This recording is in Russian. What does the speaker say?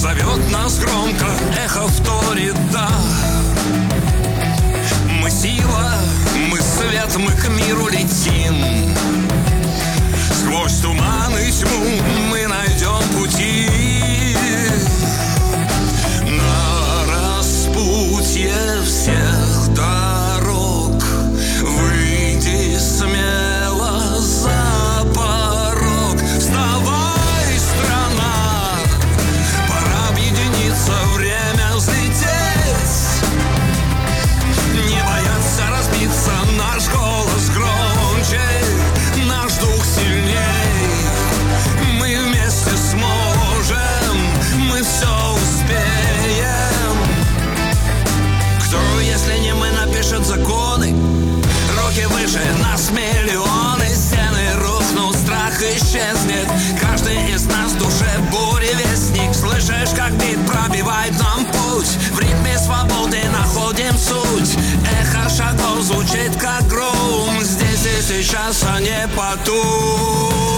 Зовет нас громко, эхо вторит, да. Мы сила, мы свет, мы к миру летим. Сквозь туман и тьму мы найдем пути. На распутье всех дорог выйди смело за порог. Вставай, страна, пора объединиться, время взлететь. Не бояться разбиться, наш голос громче, наш дух сильней. Мы вместе сможем, мы все успеем. Кто, если не мы, напишет законы? Руки выше нас миллионы, стены рухнут, страх исчезнет. Каждый из нас в душе буревестник. Слышишь, как бит пробивает нам путь? В ритме свободы находим суть. Эхо шагов звучит как гром. Здесь и сейчас, а не потом.